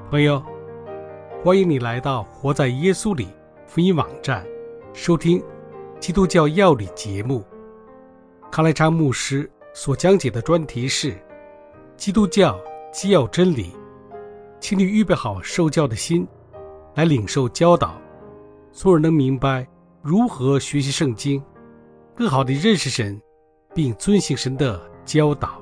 朋友，欢迎你来到活在耶稣里福音网站，收听基督教要理节目。康来昌牧师所讲解的专题是基督教基要真理，请你预备好受教的心，来领受教导，从而能明白如何学习圣经，更好地认识神，并遵行神的教导。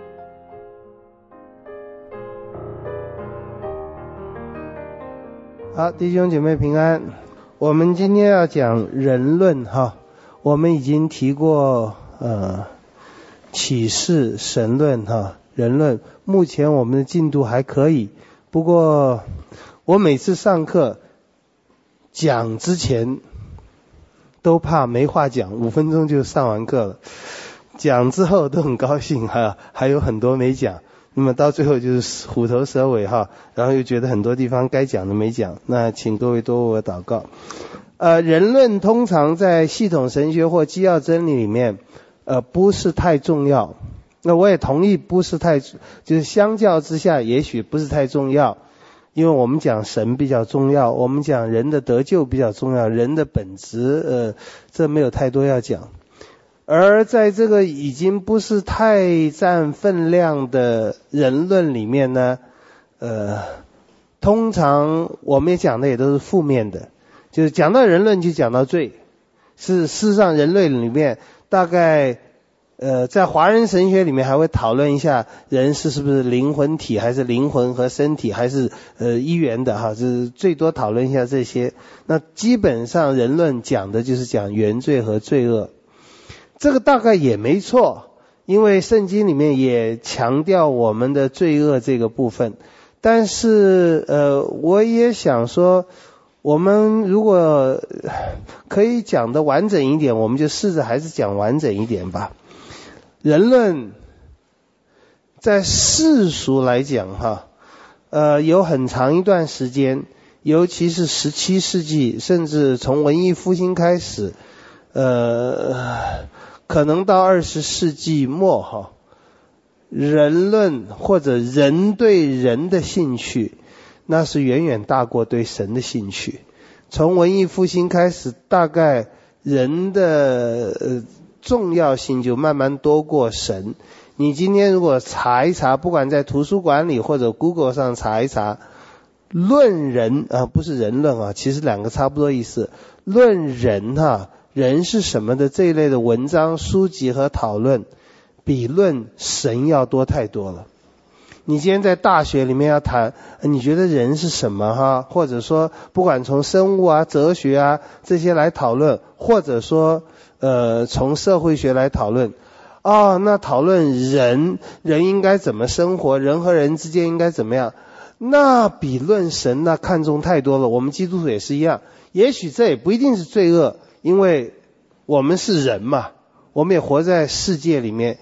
好，弟兄姐妹平安。我们今天要讲人论哈，我们已经提过启示、神论哈，人论。目前我们的进度还可以，不过我每次上课讲之前都怕没话讲，5分钟就上完课了。讲之后都很高兴哈，还有很多没讲。那么到最后就是虎头蛇尾哈，然后又觉得很多地方该讲的没讲，那请各位多为我祷告。人论通常在系统神学或基要真理里面不是太重要，那我也同意不是太，就是相较之下也许不是太重要，因为我们讲神比较重要，我们讲人的得救比较重要，人的本质这没有太多要讲。而在这个已经不是太占分量的人论里面呢，通常我们也讲的也都是负面的，就是讲到人论就讲到罪。事实上人类里面大概在华人神学里面还会讨论一下人是不是灵魂体，还是灵魂和身体，还是一元的哈，就是最多讨论一下这些。那基本上人论讲的就是讲原罪和罪恶。这个大概也没错，因为圣经里面也强调我们的罪恶这个部分。但是我也想说，我们如果可以讲得完整一点，我们就试着还是讲完整一点吧。人论在世俗来讲哈，有很长一段时间，尤其是17世纪，甚至从文艺复兴开始，可能到20世纪末哈，人论或者人对人的兴趣，那是远远大过对神的兴趣。从文艺复兴开始，大概人的重要性就慢慢多过神。你今天如果查一查，不管在图书馆里或者 Google 上查一查，论人不是人论啊，其实两个差不多意思。论人人是什么的这一类的文章、书籍和讨论，比论神要多太多了。你今天在大学里面要谈，你觉得人是什么哈？或者说不管从生物啊、哲学啊这些来讨论，或者说从社会学来讨论，那讨论人应该怎么生活，人和人之间应该怎么样，那比论神那看重太多了。我们基督徒也是一样，也许这也不一定是罪恶，因为我们是人嘛，我们也活在世界里面。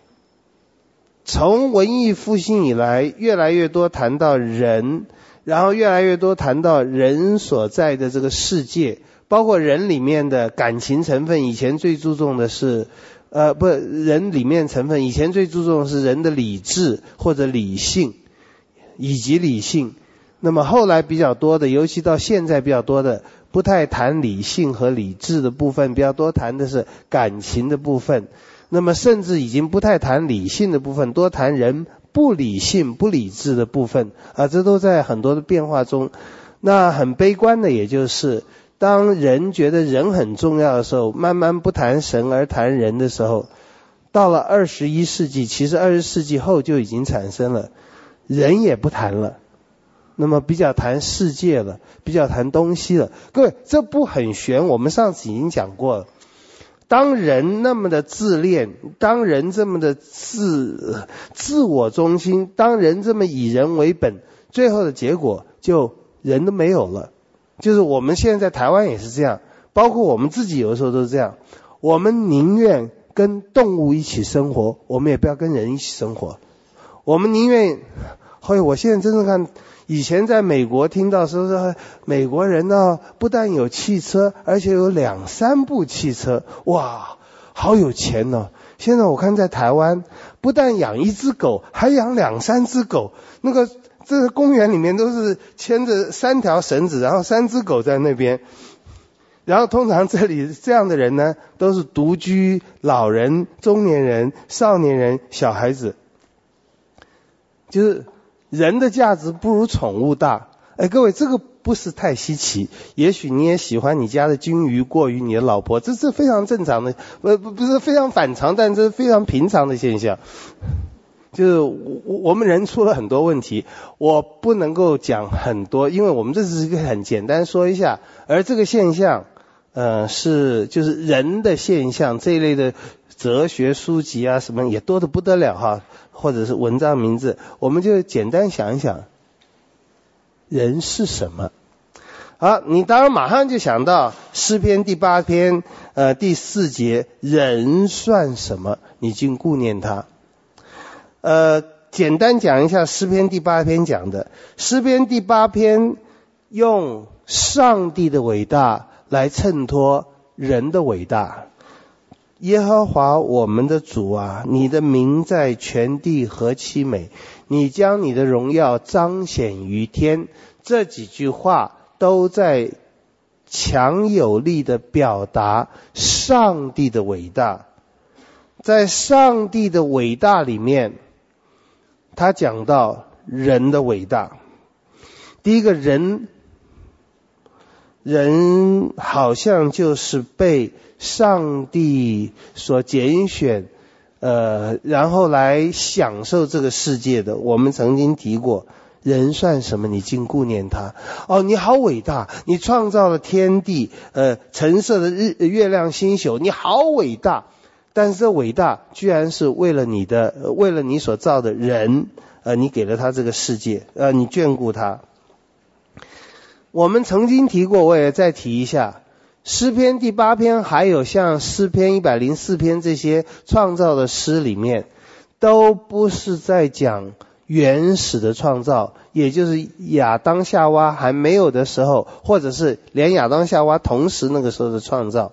从文艺复兴以来，越来越多谈到人，然后越来越多谈到人所在的这个世界，包括人里面的感情成分。以前最注重的是人里面成分以前最注重的是人的理智或者理性以及理性。那么后来比较多的，尤其到现在比较多的，不太谈理性和理智的部分，比较多谈的是感情的部分。那么甚至已经不太谈理性的部分，多谈人不理性不理智的部分这都在很多的变化中。那很悲观的也就是当人觉得人很重要的时候，慢慢不谈神而谈人的时候，到了21世纪，其实20世纪后就已经产生了，人也不谈了，那么比较谈世界了，比较谈东西了。各位，这不很玄，我们上次已经讲过了。当人那么的自恋，当人这么的自我中心，当人这么以人为本，最后的结果就人都没有了。就是我们现在在台湾也是这样，包括我们自己有的时候都是这样，我们宁愿跟动物一起生活，我们也不要跟人一起生活。我们宁愿我现在真正看，以前在美国听到说美国人不但有汽车，而且有2-3部汽车，哇， 好有钱哦。现在我看在台湾，不但养一只狗，还养2、3只狗。这个公园里面都是牵着3条绳子，然后3只狗在那边。然后通常这里这样的人呢，都是独居、老人、中年人、少年人、小孩子。就是人的价值不如宠物大。各位，这个不是太稀奇，也许你也喜欢你家的金鱼过于你的老婆，这是非常正常的，不是非常反常，但这是非常平常的现象。就是我们人出了很多问题，我不能够讲很多，因为我们这是一个很简单说一下，而这个现象就是人的现象，这一类的哲学书籍啊什么也多得不得了哈，或者是文章名字，我们就简单想一想，人是什么？好，你当然马上就想到诗篇第8篇第4节，人算什么？你竟顾念他。简单讲一下诗篇第8篇讲的。诗篇第8篇用上帝的伟大来衬托人的伟大。耶和华我们的主啊，你的名在全地何其美，你将你的荣耀彰显于天。这几句话都在强有力的表达上帝的伟大。在上帝的伟大里面，他讲到人的伟大。第一个，人好像就是被上帝所拣选，然后来享受这个世界的。我们曾经提过，人算什么？你竟顾念他。你好伟大，你创造了天地，橙色的月亮星宿，你好伟大。但是这伟大居然是为了你所造的人，你给了他这个世界，你眷顾他。我们曾经提过，我也再提一下，诗篇第8篇还有像诗篇104篇这些创造的诗里面，都不是在讲原始的创造，也就是亚当夏娃还没有的时候，或者是连亚当夏娃同时那个时候的创造。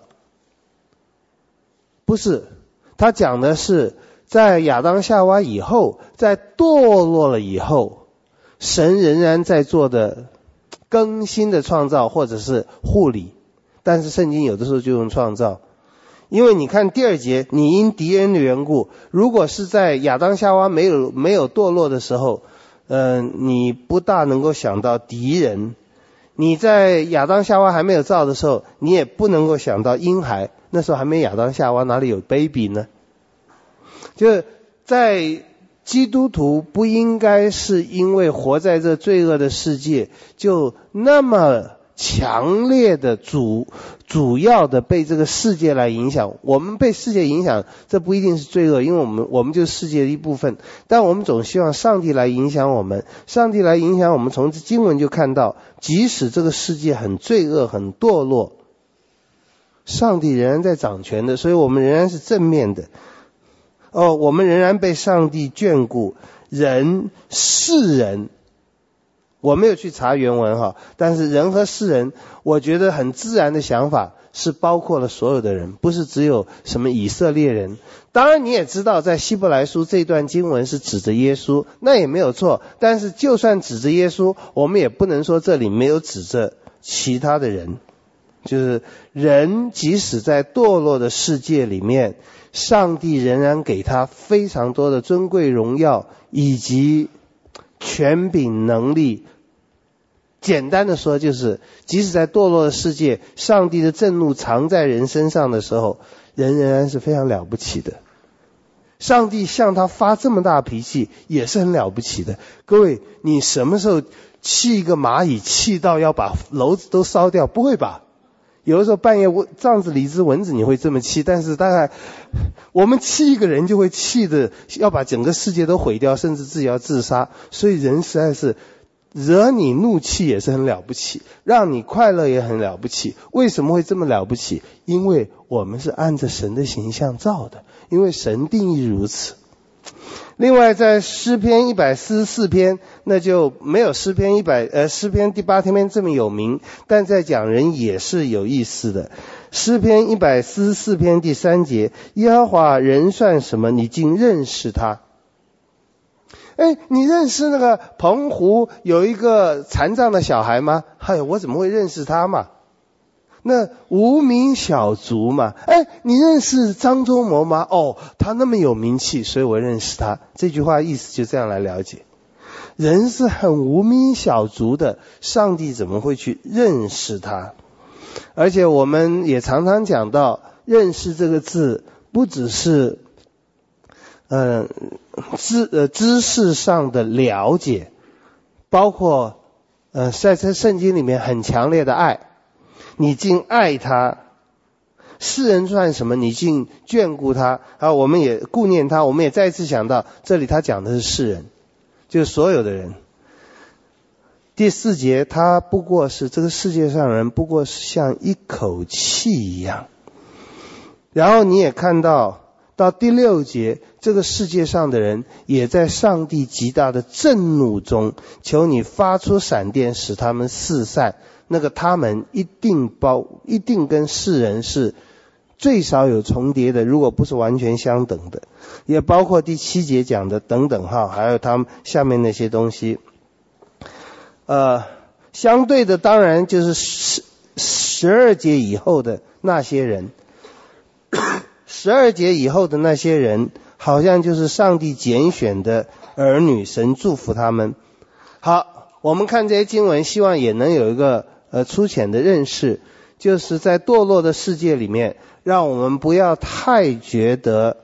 不是，他讲的是在亚当夏娃以后，在堕落了以后，神仍然在做的更新的创造或者是护理。但是圣经有的时候就用创造，因为你看第2节，你因敌人的缘故，如果是在亚当夏娃没有堕落的时候，你不大能够想到敌人。你在亚当夏娃还没有造的时候，你也不能够想到婴孩，那时候还没亚当夏娃，哪里有 baby 呢？就是在基督徒不应该是因为活在这罪恶的世界，就那么强烈的主要的被这个世界来影响。我们被世界影响，这不一定是罪恶，因为我们就是世界的一部分。但我们总希望上帝来影响我们，上帝来影响我们。从经文就看到，即使这个世界很罪恶、很堕落，上帝仍然在掌权的，所以我们仍然是正面的。我们仍然被上帝眷顾。世人，我没有去查原文哈，但是人和世人，我觉得很自然的想法是包括了所有的人，不是只有什么以色列人。当然你也知道，在希伯来书这段经文是指着耶稣，那也没有错。但是就算指着耶稣，我们也不能说这里没有指着其他的人。就是人即使在堕落的世界里面，上帝仍然给他非常多的尊贵荣耀以及权柄能力。简单的说，就是即使在堕落的世界，上帝的震怒藏在人身上的时候，人仍然是非常了不起的。上帝向他发这么大脾气也是很了不起的。各位，你什么时候气一个蚂蚁气到要把楼子都烧掉？不会吧？有的时候半夜帐子里一只蚊子你会这么气，但是大概我们气一个人就会气的要把整个世界都毁掉，甚至自己要自杀。所以人实在是惹你怒气也是很了不起，让你快乐也很了不起。为什么会这么了不起？因为我们是按着神的形象造的，因为神定义如此。 另外在诗篇144篇，那就没有诗篇第8篇这么有名，但在讲人也是有意思的。诗篇144篇第3节，耶和华人算什么，你竟认识他？你认识那个澎湖有一个残障的小孩吗？我怎么会认识他嘛？那无名小卒嘛。你认识张忠谋吗？他那么有名气，所以我认识他。这句话意思就这样来了解。人是很无名小卒的，上帝怎么会去认识他？而且我们也常常讲到，认识这个字不只是知识上的了解，包括在圣经里面很强烈的爱，你竟爱他，世人算什么，你竟眷顾他。我们也顾念他，我们也再一次想到这里他讲的是世人，就是所有的人。第4节，他不过是这个世界上人，不过是像一口气一样。然后你也看到第6节，这个世界上的人也在上帝极大的震怒中，求你发出闪电，使他们四散。那个他们一定跟世人是最少有重叠的，如果不是完全相等的，也包括第7节讲的等等还有他们下面那些东西。相对的当然就是12节以后的那些人，12节以后的那些人好像就是上帝拣选的儿女，神祝福他们。好，我们看这些经文，希望也能有一个粗浅的认识，就是在堕落的世界里面，让我们不要太觉得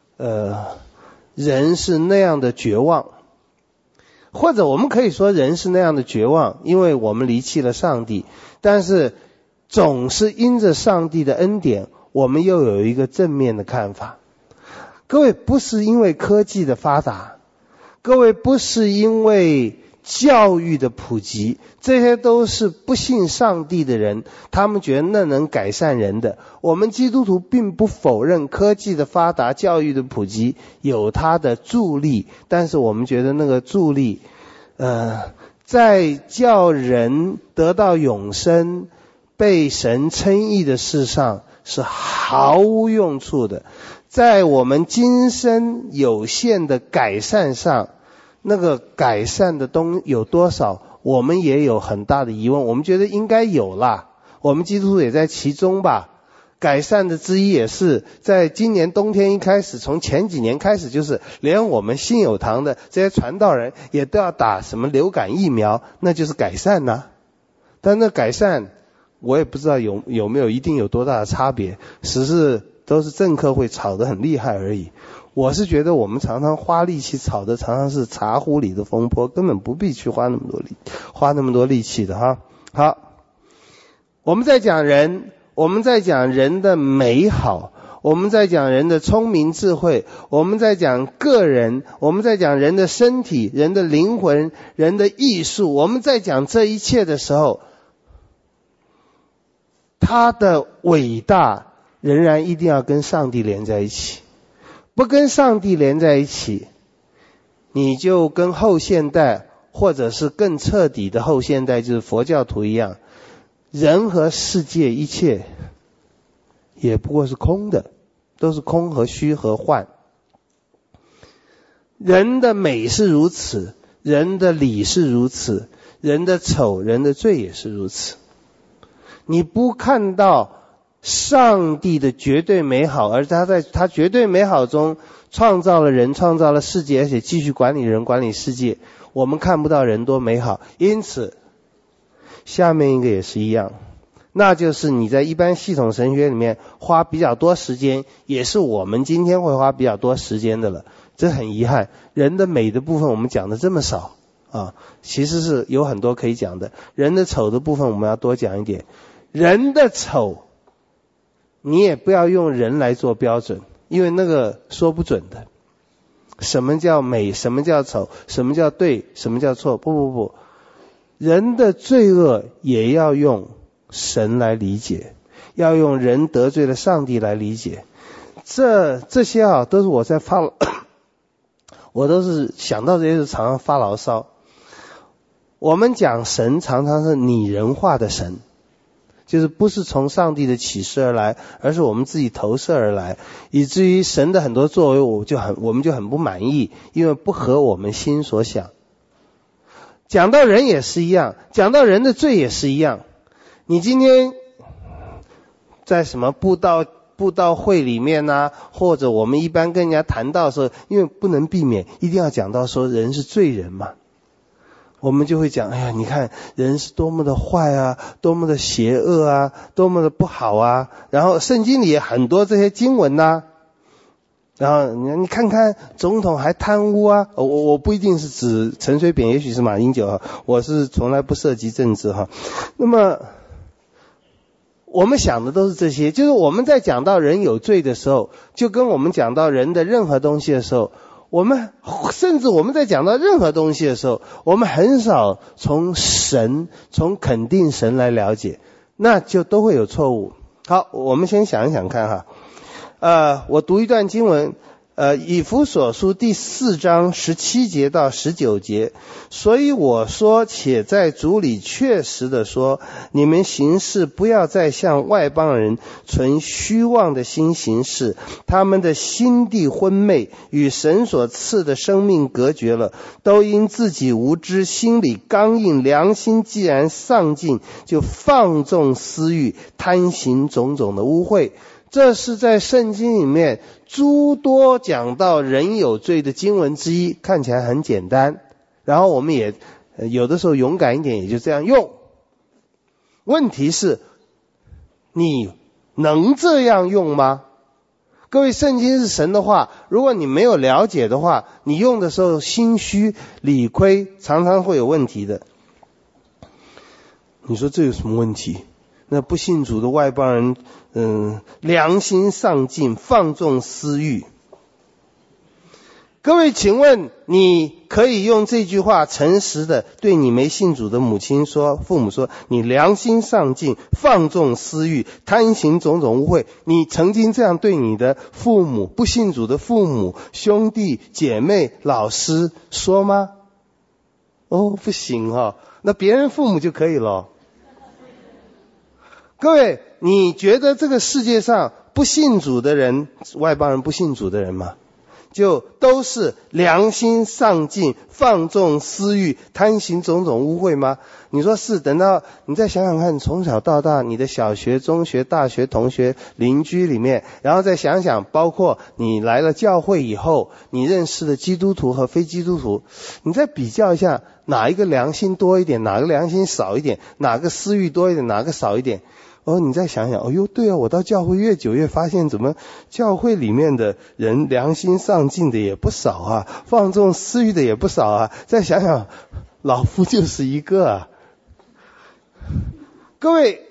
人是那样的绝望，或者我们可以说人是那样的绝望，因为我们离弃了上帝。但是总是因着上帝的恩典，我们又有一个正面的看法。各位，不是因为科技的发达，各位不是因为教育的普及，这些都是不信上帝的人，他们觉得那能改善人的。我们基督徒并不否认科技的发达，教育的普及有它的助力，但是我们觉得那个助力在叫人得到永生被神称义的事上是毫无用处的。在我们今生有限的改善上，那个改善的有多少，我们也有很大的疑问。我们觉得应该有啦，我们基督徒也在其中吧。改善的之一也是在今年冬天一开始，从前几年开始，就是连我们信友堂的这些传道人也都要打什么流感疫苗，那就是改善呐。但那改善我也不知道有没有一定有多大的差别，只是都是政客会吵得很厉害而已。我是觉得我们常常花力气吵的常常是茶壶里的风波，根本不必去花那么多力气的哈。好，我们在讲人，我们在讲人的美好，我们在讲人的聪明智慧，我们在讲个人，我们在讲人的身体，人的灵魂，人的艺术。我们在讲这一切的时候，他的伟大仍然一定要跟上帝连在一起。不跟上帝连在一起，你就跟后现代或者是更彻底的后现代，就是佛教徒一样，人和世界一切也不过是空的，都是空和虚和幻。人的美是如此，人的理是如此，人的丑人的罪也是如此。你不看到上帝的绝对美好，而他在他绝对美好中创造了人，创造了世界，而且继续管理人，管理世界。我们看不到人多美好，因此下面一个也是一样，那就是你在一般系统神学里面花比较多时间，也是我们今天会花比较多时间的了。这很遗憾，人的美的部分我们讲的这么少啊，其实是有很多可以讲的。人的丑的部分我们要多讲一点。人的丑你也不要用人来做标准，因为那个说不准的。什么叫美，什么叫丑，什么叫对，什么叫错，不，人的罪恶也要用神来理解，要用人得罪了上帝来理解。这些都是我在我都是想到这些就常常发牢骚。我们讲神常常是拟人化的神，就是不是从上帝的启示而来，而是我们自己投射而来，以至于神的很多作为我们就很不满意，因为不合我们心所想。讲到人也是一样，讲到人的罪也是一样。你今天在什么布道会里面啊，或者我们一般跟人家谈到的时候，因为不能避免一定要讲到说人是罪人嘛，我们就会讲，哎呀，你看人是多么的坏啊，多么的邪恶啊，多么的不好啊。然后圣经里也很多这些经文啊，然后你看看总统还贪污啊，我不一定是指陈水扁，也许是马英九啊，我是从来不涉及政治哈。那么我们想的都是这些，就是我们在讲到人有罪的时候，就跟我们讲到人的任何东西的时候，甚至我们在讲到任何东西的时候，我们很少从肯定神来了解，那就都会有错误。好，我们先想一想看哈。我读一段经文，以弗所书第4章17节到19节。所以我说，且在主里确实的说，你们行事不要再像外邦人存虚妄的心行事，他们的心地昏昧，与神所赐的生命隔绝了，都因自己无知，心里刚硬，良心既然丧尽，就放纵私欲，贪行种种的污秽。这是在圣经里面诸多讲到人有罪的经文之一，看起来很简单，然后我们也有的时候勇敢一点，也就这样用。问题是你能这样用吗？各位，圣经是神的话，如果你没有了解的话，你用的时候心虚理亏，常常会有问题的。你说这有什么问题？那不信主的外邦人良心丧尽，放纵私欲。各位，请问你可以用这句话诚实的对你没信主的父母说，你良心丧尽，放纵私欲，贪行种种污秽，你曾经这样对你的父母，不信主的父母、兄弟姐妹、老师说吗？不行那别人父母就可以了。各位，你觉得这个世界上不信主的人，外邦人不信主的人吗？就都是良心丧尽，放纵私欲，贪行种种污秽吗？你说是，等到你再想想看，从小到大你的小学、中学、大学同学、邻居里面，然后再想想，包括你来了教会以后，你认识的基督徒和非基督徒，你再比较一下，哪一个良心多一点，哪个良心少一点，哪个私欲多一点，哪个少一点。你再想想，对啊，我到教会越久越发现，怎么教会里面的人良心丧尽的也不少啊，放纵私欲的也不少啊。再想想，老夫就是一个啊。各位，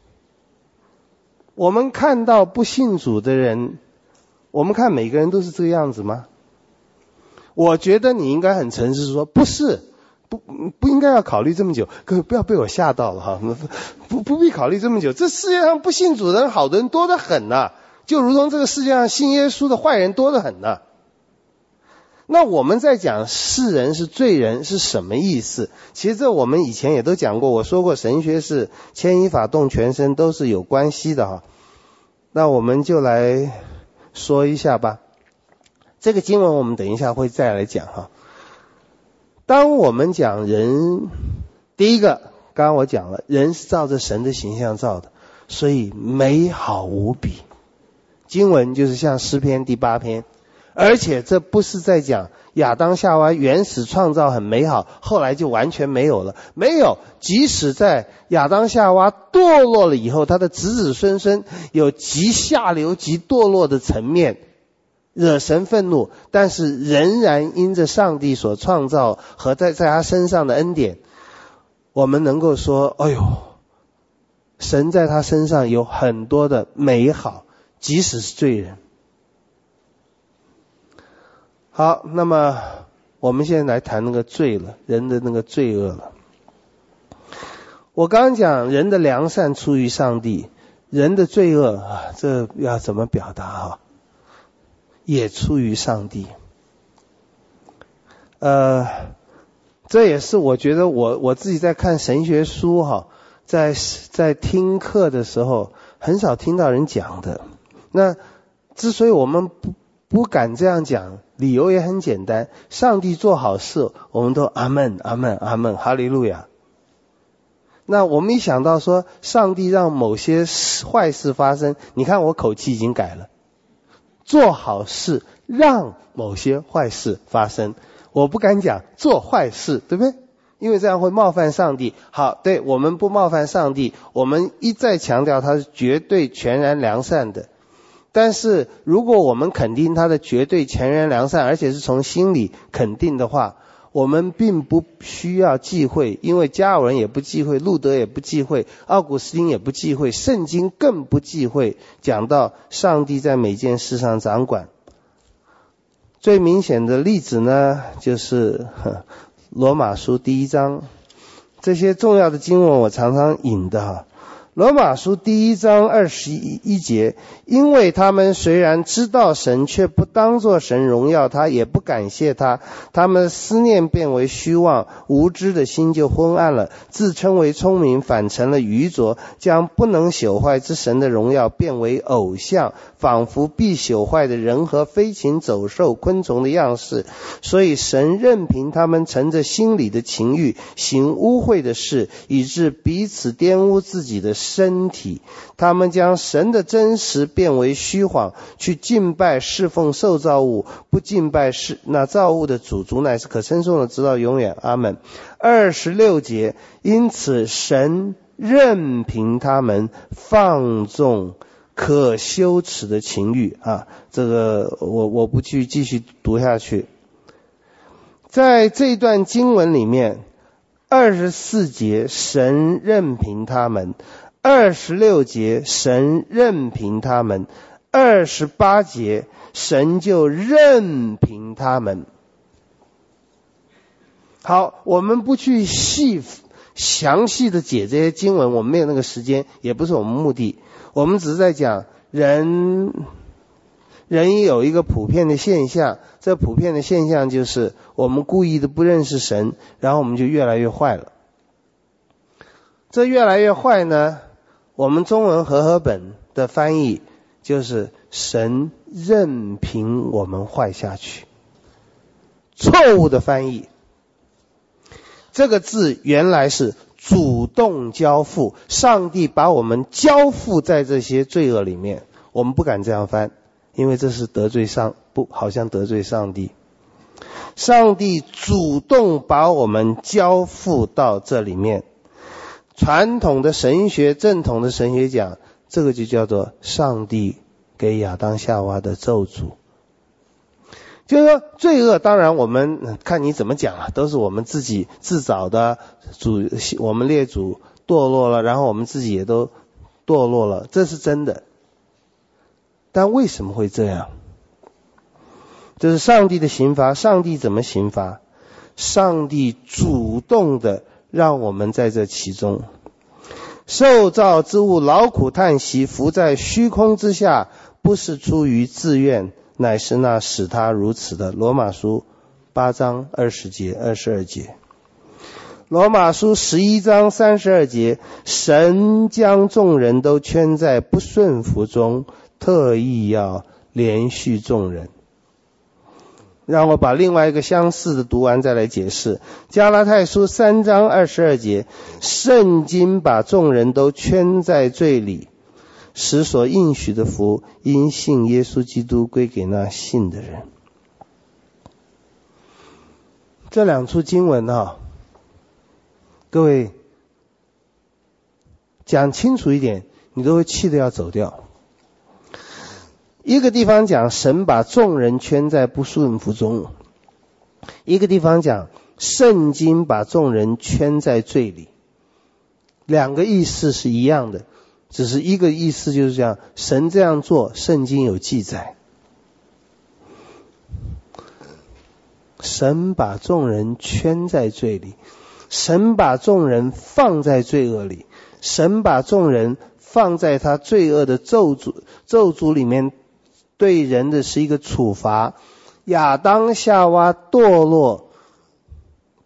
我们看到不信主的人，我们看每个人都是这个样子吗？我觉得你应该很诚实说，不是。不应该要考虑这么久，各位不要被我吓到了不必考虑这么久。这世界上不信主的人好的人多得很呐，就如同这个世界上信耶稣的坏人多得很呐。那我们在讲世人是罪人是什么意思？其实这我们以前也都讲过，我说过神学是牵一发动全身，都是有关系的那我们就来说一下吧。这个经文我们等一下会再来讲当我们讲人，第一个刚刚我讲了，人是照着神的形象造的，所以美好无比。经文就是像诗篇第8篇，而且这不是在讲亚当夏娃原始创造很美好，后来就完全没有了。没有，即使在亚当夏娃堕落了以后，他的子子孙孙有极下流极堕落的层面，惹神愤怒，但是仍然因着上帝所创造和在他身上的恩典，我们能够说，神在他身上有很多的美好，即使是罪人。好，那么我们现在来谈那个罪了，人的那个罪恶了。我刚刚讲人的良善出于上帝，人的罪恶这要怎么表达也出于上帝。 这也是我觉得我自己在看神学书哈，在听课的时候很少听到人讲的。那之所以我们不敢这样讲，理由也很简单，上帝做好事，我们都阿们阿们阿们哈利路亚。那我们一想到说上帝让某些坏事发生，你看我口气已经改了，做好事让某些坏事发生，我不敢讲做坏事，对不对？因为这样会冒犯上帝。好，对，我们不冒犯上帝，我们一再强调他是绝对全然良善的。但是如果我们肯定他的绝对全然良善，而且是从心里肯定的话，我们并不需要忌讳，因为加尔文也不忌讳，路德也不忌讳，奥古斯丁也不忌讳，圣经更不忌讳讲到上帝在每件事上掌管。最明显的例子呢，就是罗马书第1章，这些重要的经文我常常引的哈。罗马书第1章21节，因为他们虽然知道神，却不当作神荣耀他，也不感谢他，他们的思念变为虚妄，无知的心就昏暗了，自称为聪明，反成了愚拙，将不能朽坏之神的荣耀变为偶像，仿佛必朽坏的人和飞禽走兽昆虫的样式。所以神任凭他们乘着心里的情欲行污秽的事，以致彼此玷污自己的身体。他们将神的真实变为虚谎，去敬拜侍奉受造物，不敬拜那造物的主，主乃是可称颂的，直到永远。阿们。26节，因此神任凭他们放纵可羞耻的情欲啊，这个我不去继续读下去。在这段经文里面，24节神任凭他们，26节神任凭他们，28节神就任凭他们。好，我们不去详细的解这些经文，我们没有那个时间，也不是我们目的。我们只是在讲人有一个普遍的现象，这普遍的现象就是我们故意的不认识神，然后我们就越来越坏了。这越来越坏呢，我们中文和合本的翻译就是神任凭我们坏下去。错误的翻译，这个字原来是主动交付，上帝把我们交付在这些罪恶里面。我们不敢这样翻，因为这是好像得罪上帝。上帝主动把我们交付到这里面。传统的神学，正统的神学讲，这个就叫做上帝给亚当夏娃的咒诅。就是说罪恶，当然我们看你怎么讲啊，都是我们自己自找的，我们列祖堕落了，然后我们自己也都堕落了，这是真的。但为什么会这样？这是上帝的刑罚。上帝怎么刑罚？上帝主动的让我们在这其中。受造之物劳苦叹息，伏在虚空之下，不是出于自愿，乃是那使他如此的。罗马书8章20节22节。罗马书11章32节，神将众人都圈在不顺服中，特意要连续众人。让我把另外一个相似的读完再来解释。加拉太书3章22节，圣经把众人都圈在罪里，使所应许的福因信耶稣基督归给那信的人。这两处经文各位讲清楚一点，你都会气得要走掉。一个地方讲神把众人圈在不顺服中，一个地方讲圣经把众人圈在罪里，两个意思是一样的，只是一个意思就是这样，神这样做，圣经有记载。神把众人圈在罪里，神把众人放在罪恶里，神把众人放在他罪恶的咒诅里面，对人的是一个处罚。亚当夏娃堕落，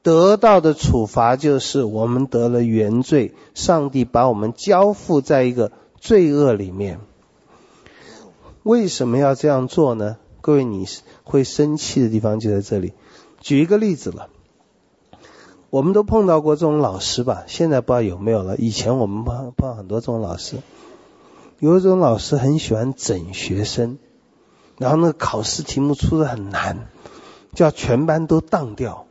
得到的处罚就是我们得了原罪，上帝把我们交付在一个罪恶里面。为什么要这样做呢？各位，你会生气的地方就在这里。举一个例子了，我们都碰到过这种老师吧，现在不知道有没有了，以前我们碰到很多这种老师。有一种老师很喜欢整学生，然后那个考试题目出得很难，叫全班都当掉。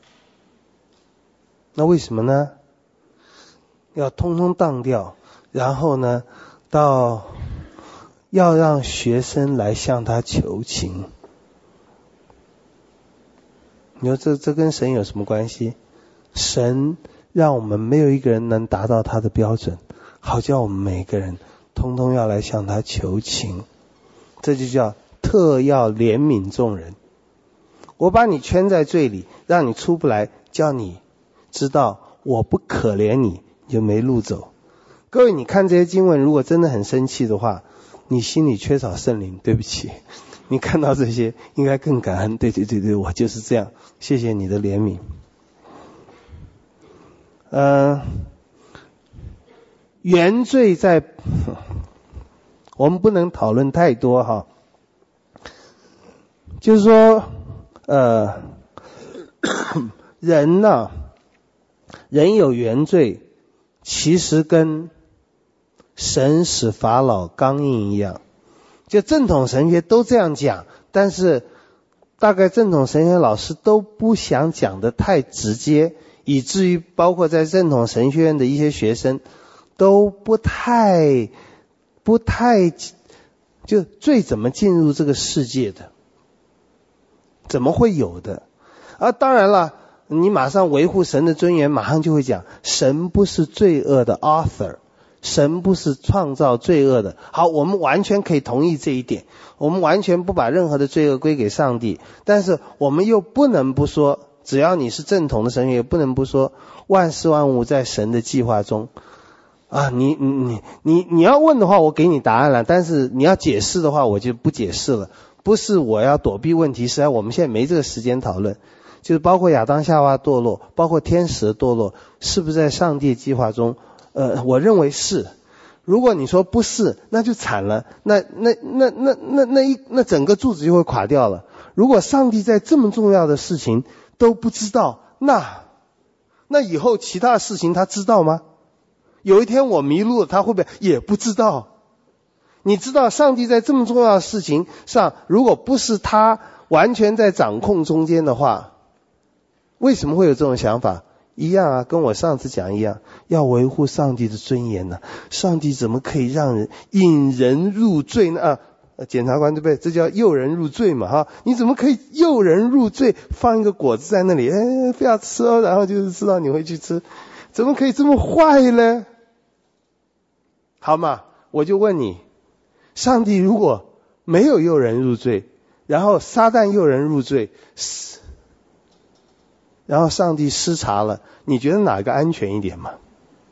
那为什么呢？要通通当掉，然后呢，要让学生来向他求情。你说这跟神有什么关系？神让我们没有一个人能达到他的标准，好叫我们每个人通通要来向他求情。这就叫特要怜悯众人。我把你圈在罪里，让你出不来，叫你知道我不可怜你，你就没路走。各位，你看这些经文，如果真的很生气的话，你心里缺少圣灵，对不起。你看到这些应该更感恩，对，我就是这样，谢谢你的怜悯。原罪在我们不能讨论太多哈，就是说人呢，人有原罪，其实跟神使法老刚硬一样。就正统神学都这样讲，但是大概正统神学老师都不想讲得太直接，以至于包括在正统神学院的一些学生都不太就罪怎么进入这个世界的，怎么会有的。当然了，你马上维护神的尊严，马上就会讲神不是罪恶的 author， 神不是创造罪恶的。好，我们完全可以同意这一点，我们完全不把任何的罪恶归给上帝，但是我们又不能不说，只要你是正统的神学，不能不说万事万物在神的计划中你要问的话我给你答案了，但是你要解释的话我就不解释了。不是我要躲避问题，实在我们现在没这个时间讨论。就是包括亚当夏娃堕落，包括天使的堕落，是不是在上帝计划中？我认为是。如果你说不是，那就惨了，那整个柱子就会垮掉了。如果上帝在这么重要的事情都不知道，那以后其他的事情他知道吗？有一天我迷路了，他会不会也不知道？你知道上帝在这么重要的事情上，如果不是他完全在掌控中间的话，为什么会有这种想法？一样啊，跟我上次讲一样，要维护上帝的尊严呢。上帝怎么可以让人引人入罪呢？检察官对不对？这叫诱人入罪嘛哈？你怎么可以诱人入罪？放一个果子在那里，不要吃哦，然后就是知道你会去吃，怎么可以这么坏呢？好嘛，我就问你，上帝如果没有诱人入罪，然后撒旦诱人入罪，然后上帝失察了，你觉得哪个安全一点嘛？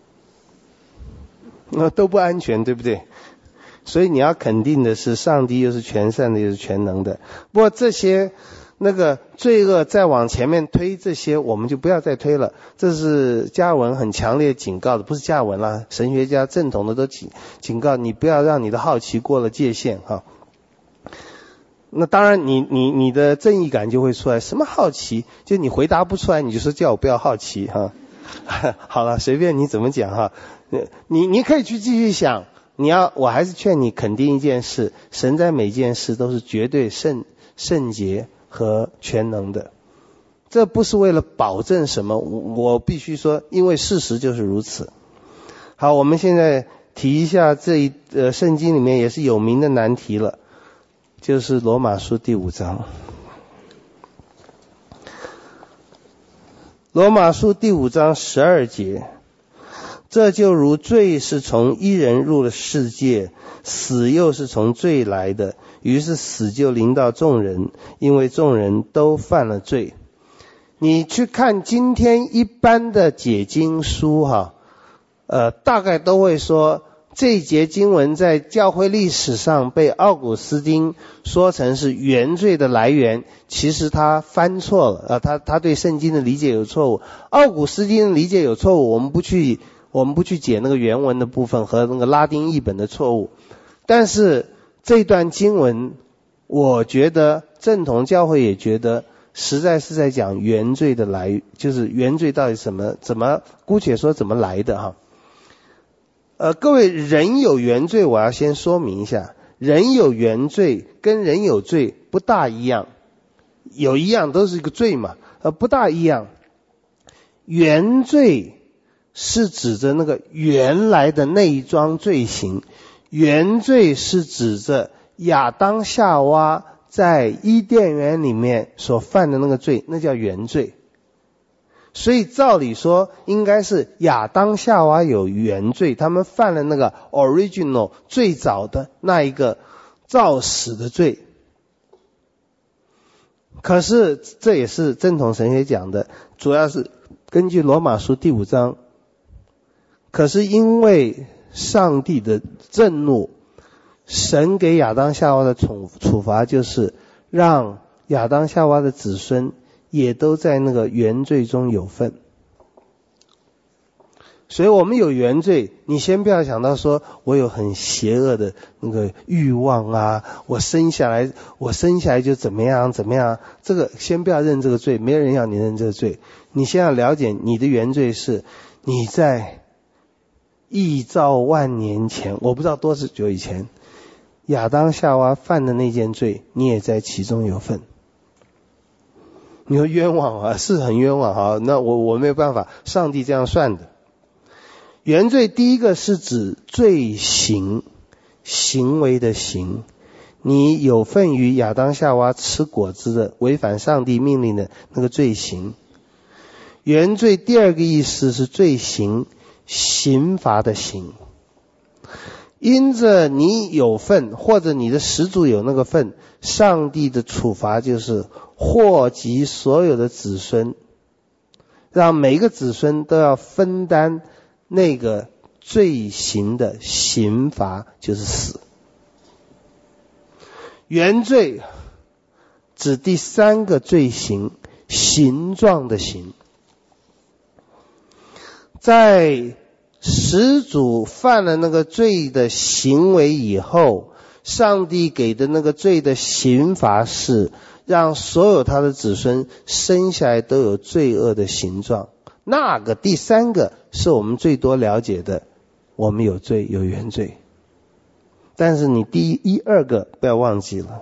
都不安全，对不对？所以你要肯定的是，上帝又是全善的，又是全能的。不过这些那个罪恶再往前面推，这些我们就不要再推了。这是加尔文很强烈警告的，不是加尔文啦，神学家正统的都警告你，不要让你的好奇过了界限哈。那当然你的正义感就会出来，什么好奇？就你回答不出来，你就说叫我不要好奇哈。好了，随便你怎么讲哈。你可以去继续想，我还是劝你肯定一件事，神在每件事都是绝对圣洁和全能的。这不是为了保证什么，我必须说，因为事实就是如此。好，我们现在提一下圣经里面也是有名的难题了，就是罗马书第5章。罗马书第5章12节，这就如罪是从一人入了世界，死又是从罪来的，于是死就临到众人，因为众人都犯了罪。你去看今天一般的解经书大概都会说这一节经文在教会历史上被奥古斯丁说成是原罪的来源，其实他翻错了，他对圣经的理解有错误。奥古斯丁的理解有错误，我们不去解那个原文的部分和那个拉丁译本的错误。但是这段经文，我觉得正统教会也觉得实在是在讲原罪的来，就是原罪到底怎么姑且说怎么来的哈。各位，人有原罪，我要先说明一下，人有原罪跟人有罪不大一样，有一样都是一个罪嘛，不大一样。原罪是指着那个原来的内装罪行，原罪是指着亚当夏娃在伊甸园里面所犯的那个罪，那叫原罪。所以照理说应该是亚当夏娃有原罪，他们犯了那个 original 最早的那一个造死的罪。可是这也是正统神学讲的，主要是根据罗马书第5章。可是因为上帝的震怒，神给亚当夏娃的处罚就是让亚当夏娃的子孙也都在那个原罪中有份。所以我们有原罪，你先不要想到说我有很邪恶的那个欲望啊，我生下来就怎么样，这个先不要认这个罪，没有人要你认这个罪。你先要了解你的原罪是你在亿兆万年前，我不知道多久以前，亚当夏娃犯的那件罪，你也在其中有份。你说冤枉啊，是很冤枉哈，那我没有办法，上帝这样算的。原罪第一个是指罪行，行为的行，你有份于亚当夏娃吃果子的违反上帝命令的那个罪行。原罪第二个意思是罪行，刑罚的刑。因着你有份，或者你的始祖有那个份，上帝的处罚就是祸及所有的子孙，让每个子孙都要分担那个罪行的刑罚，就是死。原罪指第三个罪行，形状的形。在始祖犯了那个罪的行为以后，上帝给的那个罪的刑罚是让所有他的子孙生下来都有罪恶的形状。那个第三个是我们最多了解的，我们有罪，有原罪。但是你第一、二个不要忘记了。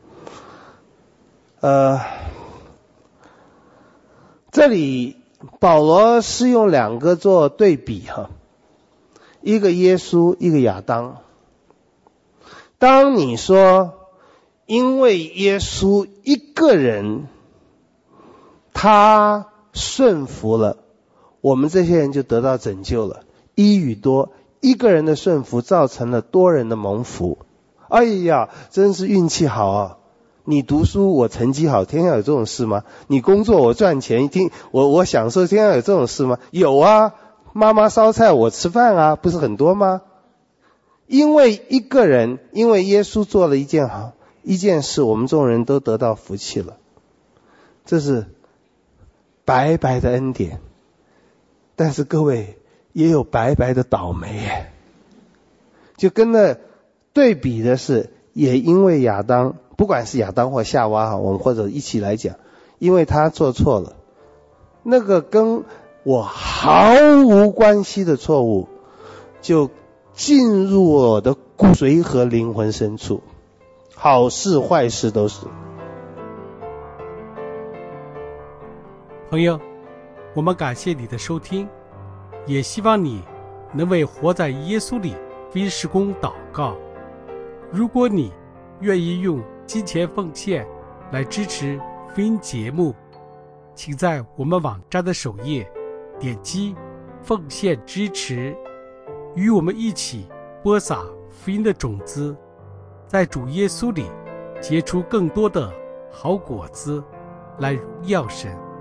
这里保罗是用两个做对比哈，一个耶稣，一个亚当。当你说因为耶稣一个人他顺服了，我们这些人就得到拯救了。一与多，一个人的顺服造成了多人的蒙福。哎呀，真是运气好啊！你读书我成绩好，天下有这种事吗？你工作我赚钱，我享受，天下有这种事吗？有啊，妈妈烧菜我吃饭啊，不是很多吗？因为一个人，因为耶稣做了一件事，我们众人都得到福气了。这是白白的恩典。但是各位也有白白的倒霉耶。就跟那对比的是，也因为亚当，不管是亚当或夏娃哈，我们或者一起来讲，因为他做错了，那个跟我毫无关系的错误，就进入我的骨髓和灵魂深处，好事坏事都是。 朋友，我们感谢你的收听，也希望你能为活在耶稣里福音事工祷告。如果你愿意用金钱奉献来支持福音节目，请在我们网站的首页点击奉献支持，与我们一起播撒福音的种子，在主耶稣里结出更多的好果子，来荣耀神。